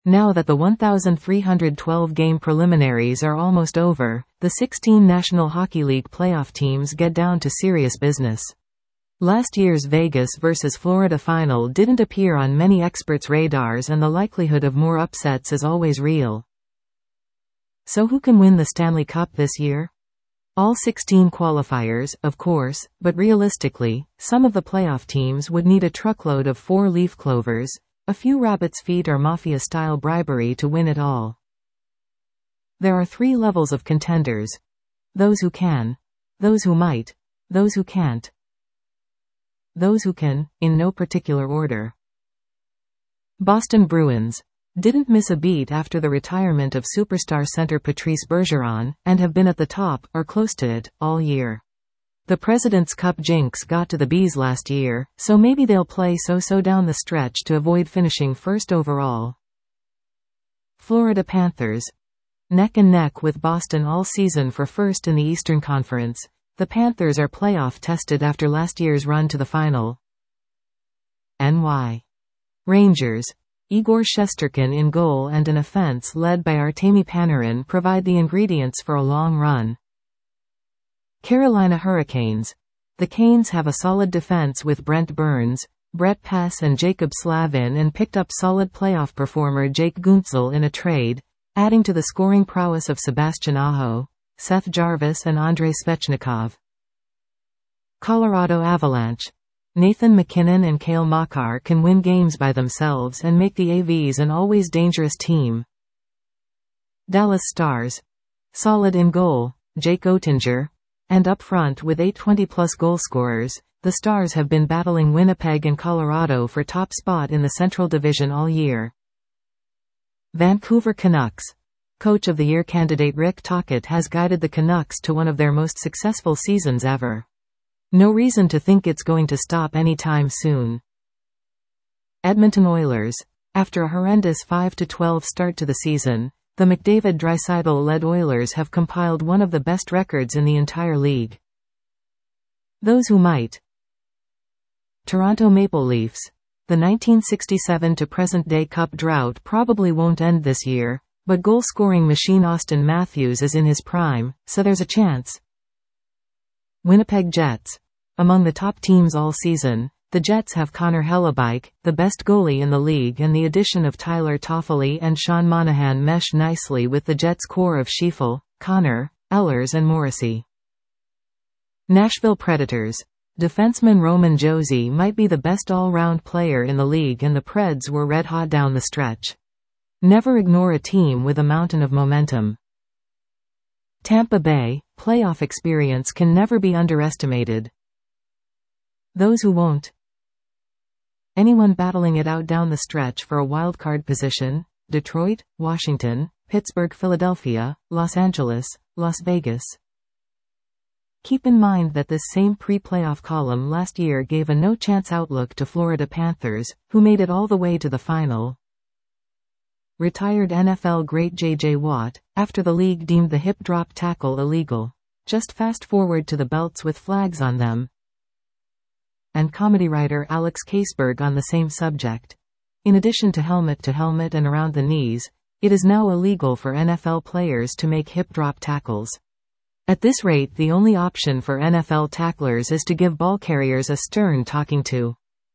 Now that the 1,312-game preliminaries are almost over, the 16 National Hockey League playoff teams get down to serious business. Last year's Vegas vs. Florida final didn't appear on many experts' radars, and the likelihood of more upsets is always real. So who can win the Stanley Cup this year? All 16 qualifiers, of course, but realistically, some of the playoff teams would need a truckload of 4-leaf clovers, a few rabbit's feet or mafia-style bribery to win it all. There are 3 levels of contenders. Those who can. Those who might. Those who can't. Those who can, in no particular order. Boston Bruins didn't miss a beat after the retirement of superstar center Patrice Bergeron, and have been at the top, or close to it, all year. The President's Cup jinx got to the Bees last year, so maybe they'll play so-so down the stretch to avoid finishing first overall. Florida Panthers. Neck and neck with Boston all season for first in the Eastern Conference, the Panthers are playoff tested after last year's run to the final. NY. Rangers. Igor Shesterkin in goal and an offense led by Artemi Panarin provide the ingredients for a long run. Carolina Hurricanes. The Canes have a solid defense with Brent Burns, Brett Pesce and Jacob Slavin, and picked up solid playoff performer Jake Guentzel in a trade, adding to the scoring prowess of Sebastian Aho, Seth Jarvis and Andrei Svechnikov. Colorado Avalanche. Nathan MacKinnon and Cale Makar can win games by themselves and make the AVs an always dangerous team. Dallas Stars. Solid in goal, Jake Oettinger, and up front with 8 20-plus goal scorers, the Stars have been battling Winnipeg and Colorado for top spot in the Central Division all year. Vancouver Canucks. Coach of the Year candidate Rick Tocchet has guided the Canucks to one of their most successful seasons ever. No reason to think it's going to stop anytime soon. Edmonton Oilers. After a horrendous 5-12 start to the season, the McDavid-Draisaitl-led Oilers have compiled one of the best records in the entire league. Those who might. Toronto Maple Leafs. The 1967 to present-day Cup drought probably won't end this year, but goal-scoring machine Austin Matthews is in his prime, so there's a chance. Winnipeg Jets. Among the top teams all season, the Jets have Connor Hellebuyck, the best goalie in the league, and the addition of Tyler Toffoli and Sean Monahan mesh nicely with the Jets' core of Schieffel, Connor, Ehlers and Morrissey. Nashville Predators. Defenseman Roman Josi might be the best all-round player in the league, and the Preds were red-hot down the stretch. Never ignore a team with a mountain of momentum. Tampa Bay. Playoff experience can never be underestimated. Those who won't. Anyone battling it out down the stretch for a wildcard position: Detroit, Washington, Pittsburgh, Philadelphia, Los Angeles, Las Vegas. Keep in mind that this same pre-playoff column last year gave a no-chance outlook to Florida Panthers, who made it all the way to the final. Retired NFL great J.J. Watt, after the league deemed the hip drop tackle illegal. Just fast forward to the belts with flags on them. And comedy writer Alex Kaseberg on the same subject. In addition to helmet and around the knees, it is now illegal for NFL players to make hip drop tackles. At this rate, the only option for NFL tacklers is to give ball carriers a stern talking to.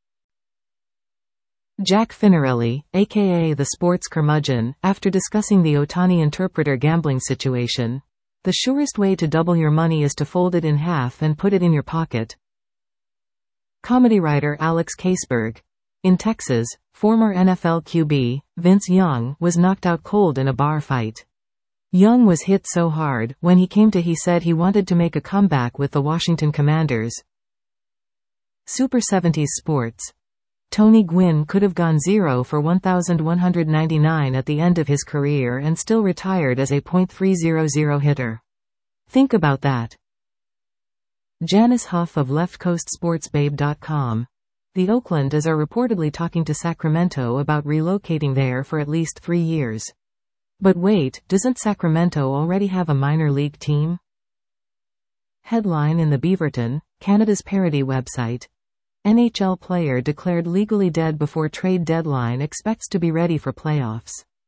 Jack Finarelli, aka the sports curmudgeon, after discussing the Ohtani interpreter gambling situation: the surest way to double your money is to fold it in half and put it in your pocket. Comedy writer Alex Kaseberg. In Texas, former NFL QB, Vince Young, was knocked out cold in a bar fight. Young was hit so hard, when he came to he said he wanted to make a comeback with the Washington Commanders. Super 70s Sports. Tony Gwynn could have gone 0 for 1,199 at the end of his career and still retired as a .300 hitter. Think about that. Janice Huff of LeftCoastSportsBabe.com. The Oaklanders are reportedly talking to Sacramento about relocating there for at least 3 years. But wait, doesn't Sacramento already have a minor league team? Headline in the Beaverton, Canada's parody website. NHL player declared legally dead before trade deadline, expects to be ready for playoffs.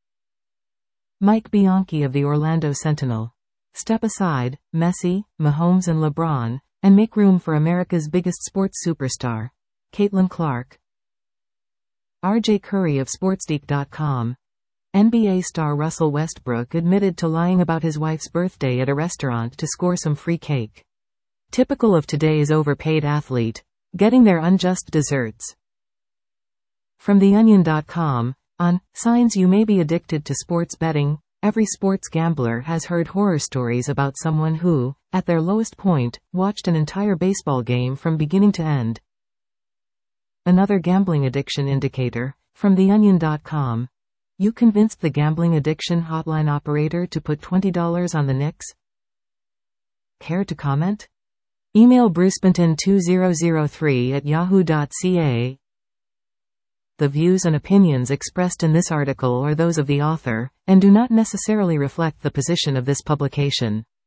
Mike Bianchi of the Orlando Sentinel. Step aside, Messi, Mahomes and LeBron, and make room for America's biggest sports superstar. Caitlin Clark. RJ Curry of Sportsgeek.com. NBA star Russell Westbrook admitted to lying about his wife's birthday at a restaurant to score some free cake. Typical of today's overpaid athlete. Getting their unjust desserts. From TheOnion.com. On signs you may be addicted to sports betting, every sports gambler has heard horror stories about someone who, at their lowest point, watched an entire baseball game from beginning to end. Another gambling addiction indicator. From TheOnion.com. You convinced the gambling addiction hotline operator to put $20 on the Knicks? Care to comment? Email brucebenton2003@yahoo.ca. The views and opinions expressed in this article are those of the author, and do not necessarily reflect the position of this publication.